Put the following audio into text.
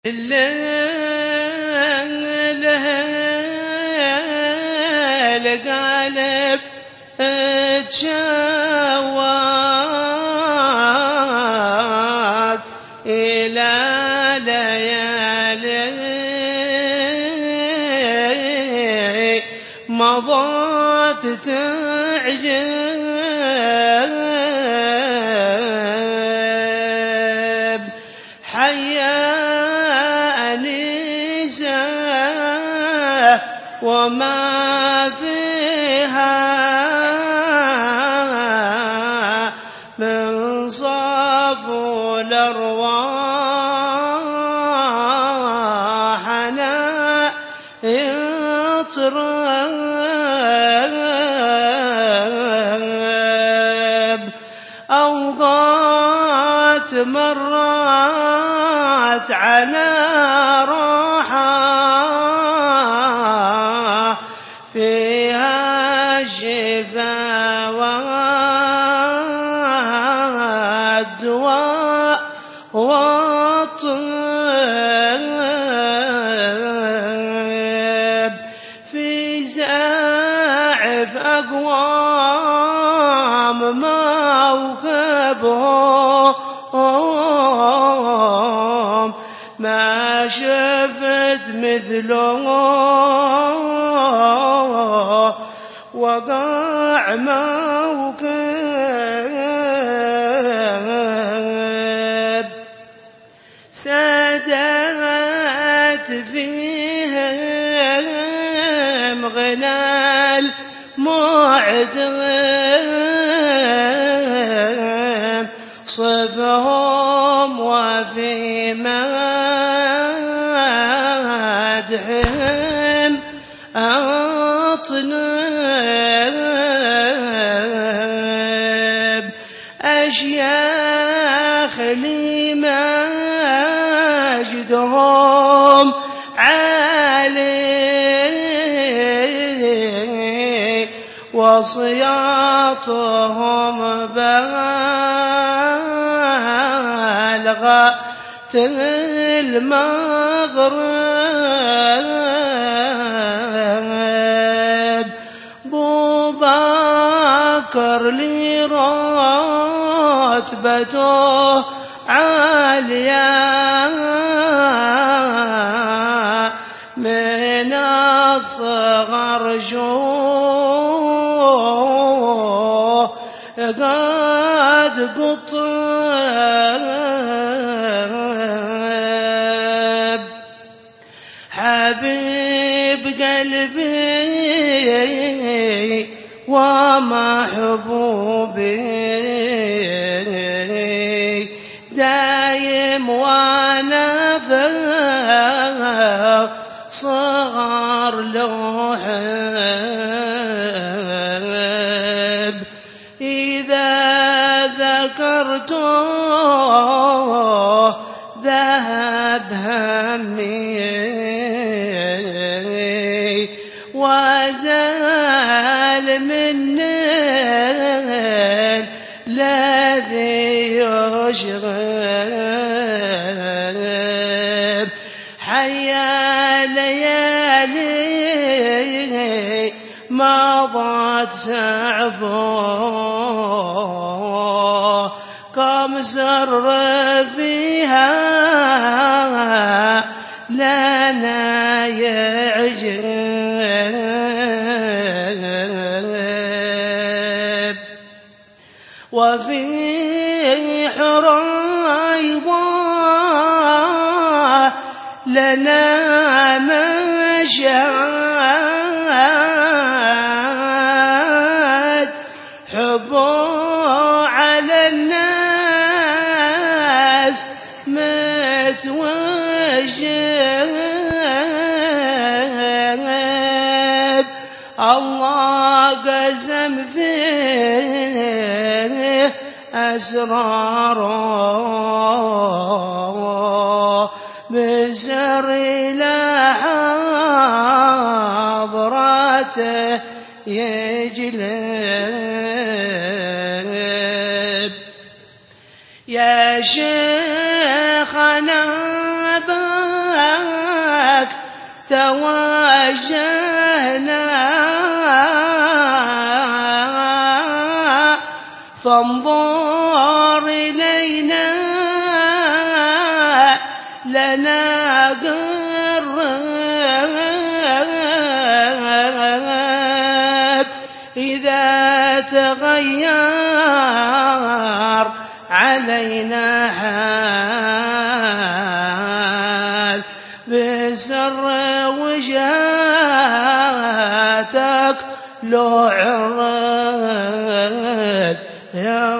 القلب تشوق إلى ليالي مضت تعجب حيا أنيسة وما فيها من صفو الأرواح أنا يطرب أوقات مرات على روحه فيها الشفاء والدواء والطب في زعف أقوام موكبهم ما شفت مثله وقع موكب سادت فيهم غنى المعدم صفهم وفي مدحهم أطنب أشياخ لي مجدهم عالي وصياطهم بالغت المغرب بو بكر لي رتبته عالية من الصغر شوه قد قطب حبيب قلبي ومحبوبي دايم وانا صغر له حب إذا ذكرته ذهب همي وزال مني الذي يشغب حيا ليالي مضت سعفه كم سر فيها لنا يعجب وفي حريضة لنا مشهد حبه على الناس متوجب الله قسم فيه أسراره بسر إلى حضرته يجلب يا شيخنا توجهنا فانظر إلينا لنا قرب إذا تغير علينا حال بسر وجهاتك لو عرض يا